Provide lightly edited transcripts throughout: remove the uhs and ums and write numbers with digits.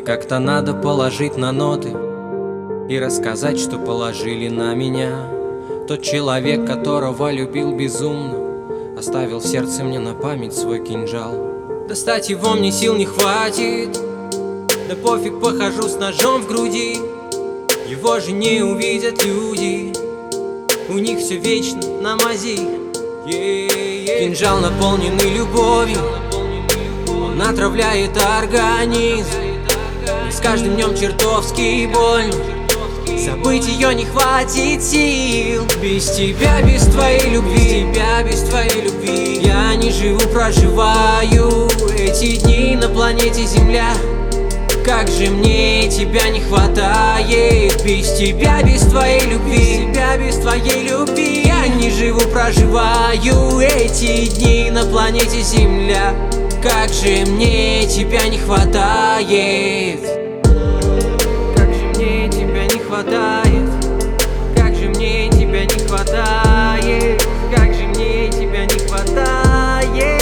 как-то надо положить на ноты и рассказать, что положили на меня. Тот человек, которого любил безумно, оставил в сердце мне на память свой кинжал. Достать его мне сил не хватит, да пофиг, похожу с ножом в груди. Его же не увидят люди, у них все вечно на мази. Кинжал, наполненный любовью, он отравляет организм, и с каждым днем чертовски больно. Забыть ее не хватит сил. Без тебя, без твоей любви, без твоей любви я не живу, проживаю эти дни на планете Земля. Как же мне тебя не хватает. Без тебя, без твоей любви, без твоей любви я не живу, проживаю эти дни на планете Земля. Как же мне тебя не хватает. Как же мне тебя не хватает. Как же мне тебя не хватает. Как же мне тебя не хватает.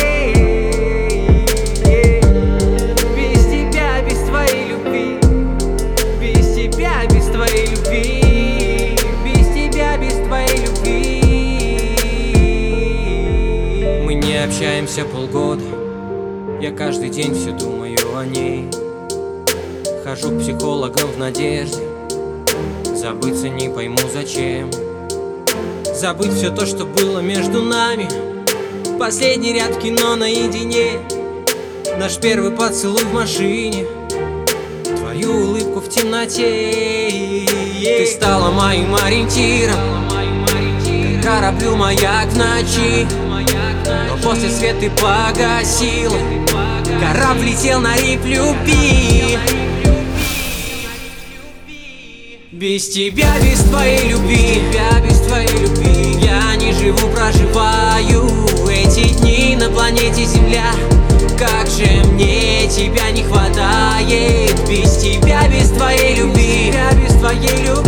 Без тебя, без твоей любви, без тебя, без твоей любви, без тебя, без твоей любви. Мы не общаемся полгода, я каждый день все думаю о ней. Хожу к психологам в надежде забыться, не пойму зачем. Забыть все то, что было между нами. Последний ряд в кино наедине, наш первый поцелуй в машине, твою улыбку в темноте. Ты стала моим ориентиром, как кораблю маяк в ночи. Но после свет ты погасила, корабль летел на риф любви. Без тебя, без твоей любви, без твоей любви я не живу, проживаю эти дни на планете Земля. Как же мне тебя не хватает. Без тебя, без твоей любви, без твоей любви